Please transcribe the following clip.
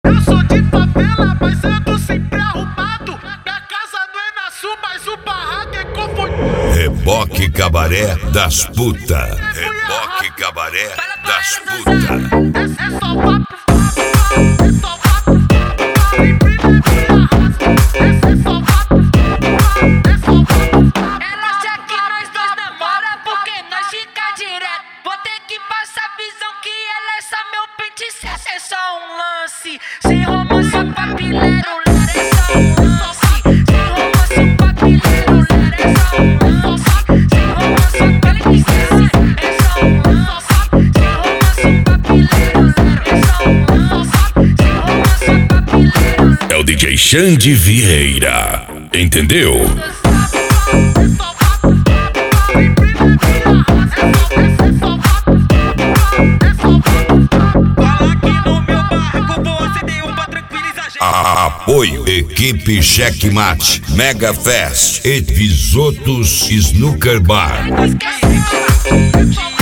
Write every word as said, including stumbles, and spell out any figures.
Eu sou de favela, mas ando sempre arrumado. Minha casa não é na sul, mas o barraco é confundido. Reboque Cabaré das Puta. Reboque Cabaré das Puta. É só papo, é só papo. Sempre na minha raça. É só papo, é só papo. Ela acha que nós dois namora porque nós fica direto. Vou ter que passar visão que ela é só meu pente. É só um lance, sem romance papileiro. É só um lance, sem romance papileiro. É só um lance, sem romance papileiro. É só um lance, sem romance papileiro. É só um lance, sem romance papileiro. É o D J Xande Vieira, entendeu? Apoio Equipe Checkmate, Mega Fest e Visotos Snooker Bar. Esquece.